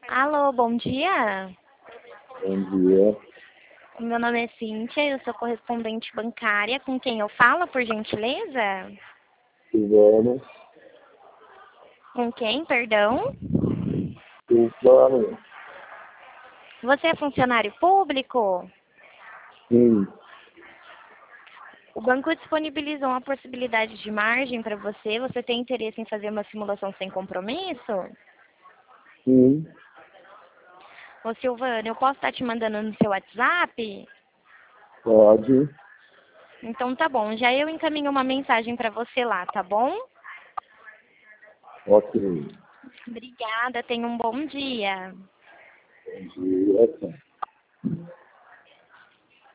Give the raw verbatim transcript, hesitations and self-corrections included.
Alô, bom dia. Bom dia. Meu nome é Cíntia, eu sou correspondente bancária. Com quem eu falo, por gentileza? Silvano. Com quem, perdão? Silvano. Você é funcionário público? Sim. O banco disponibilizou uma possibilidade de margem para você. Você tem interesse em fazer uma simulação sem compromisso? Sim. Ô, Silvano, eu posso estar te mandando no seu WhatsApp? Pode. Então tá bom, já eu encaminho uma mensagem para você lá, tá bom? Ok. Obrigada, tenha um bom dia. Bom dia.